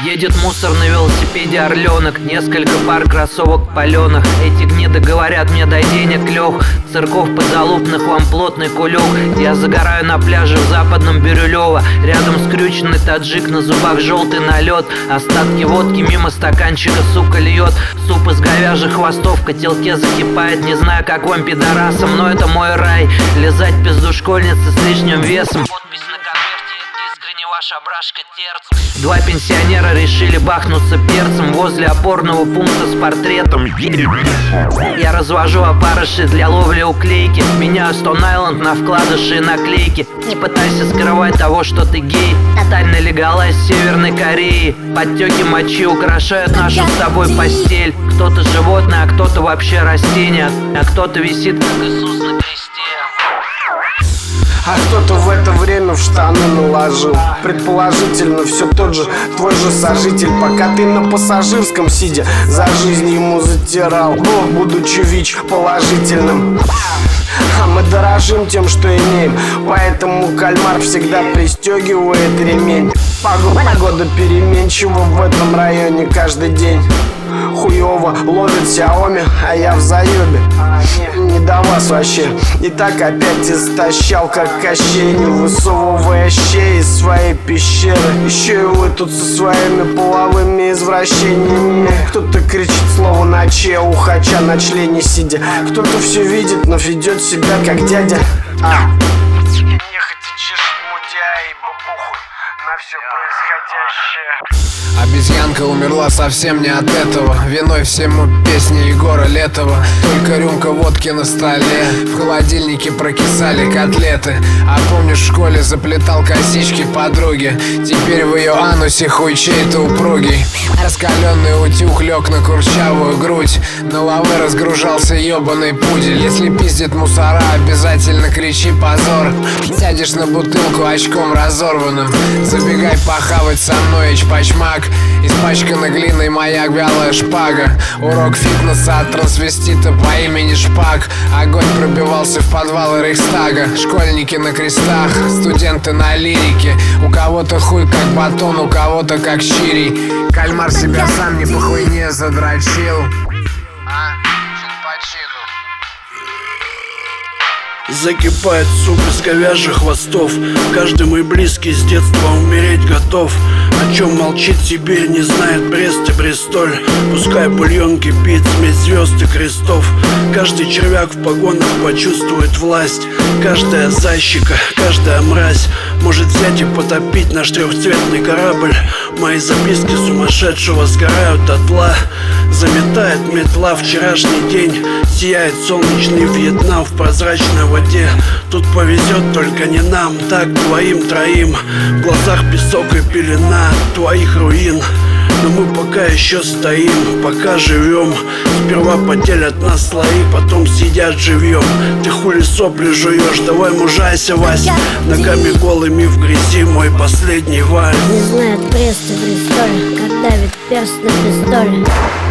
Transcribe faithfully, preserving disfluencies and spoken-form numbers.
Едет мусор на велосипеде орленок, несколько пар кроссовок паленых. Эти гниды говорят мне: дай денег, лег. Церков подзалупных, вам плотный кулек. Я загораю на пляже в западном Бирюлево. Рядом скрюченный таджик, на зубах желтый налет. Остатки водки мимо стаканчика, сука, льет. Суп из говяжьих хвостов в котелке закипает. Не знаю, как вам, пидорасам, но это мой рай. Лизать пизду школьницы с лишним весом. Подпись на конверте: искренне ваша брашка Терц. Два пенсионера решили бахнуться перцем возле опорного пункта с портретом. Я развожу опарыши для ловли уклейки. Меняю Стоун-Айленд на вкладыши и наклейки. Не пытайся скрывать того, что ты гей. Тотальный легалайз Северной Кореи. Подтеки мочи украшают нашу с тобой постель. Кто-то животное, а кто-то вообще растение. А кто-то висит, как Иисус на кресте. А кто-то в это время в штаны наложил. Предположительно все тот же, твой же сожитель. Пока ты на пассажирском сидя, за жизнь ему затирал, будучи ВИЧ положительным. А мы дорожим тем, что имеем, поэтому кальмар всегда пристегивает ремень. Погода переменчива в этом районе каждый день. Хуёво ловит Xiaomi, а я в заёбе. Не до вас вообще. И так опять истощал, как Кощей, не высовывая щей из своей пещеры. Еще и вы тут со своими половыми извращениями. Кто-то кричит слово ночи, а ухача на члене сидя. Кто-то все видит, но ведет себя как дядя. А. Нехотя чешет мудя, ибо похуй на все происходящее. Обезьянка умерла совсем не от этого. Виной всему песни Егора Летова. Только рюмка водки на столе. В холодильнике прокисали котлеты. А помнишь, в школе заплетал косички подруги? Теперь в ее анусе хуй чей-то упругий. Раскаленный утюг лег на курчавую грудь. На лаве разгружался ебаный пудель. Если пиздит мусора, обязательно кричи позор. Сядешь на бутылку очком разорванным. Забегай похавать со мной, эчпачмак. Испачкана глиной моя вялая шпага. Урок фитнеса от трансвестита по имени Шпак. Огонь пробивался в подвалы Рейхстага. Школьники на крестах, студенты на лирике. У кого-то хуй как батон, у кого-то как чирий. Кальмар себя сам не по хуйне задрочил. А, чин по чину. Закипает суп из говяжьих хвостов. Каждый мой близкий с детства умереть готов. О чем молчит Сибирь, не знает Брест и Бристоль. Пускай бульон кипит, смесь звезд и крестов. Каждый червяк в погонах почувствует власть. Каждая защика, каждая мразь может взять и потопить наш трехцветный корабль. Мои записки сумасшедшего сгорают дотла. Заметает метла вчерашний день. Сияет солнечный Вьетнам в прозрачной воде. Тут повезет только не нам, так двоим-троим. В глазах песок и пелена твоих руин. Но мы пока еще стоим, пока живем. Сперва поделят нас слои, потом съедят живьем. Ты хули сопли жуешь, давай мужайся, Вась. Ногами голыми в грязи мой последний вальс. Не знает Брест и Бристоль, как давит перст на пистоль.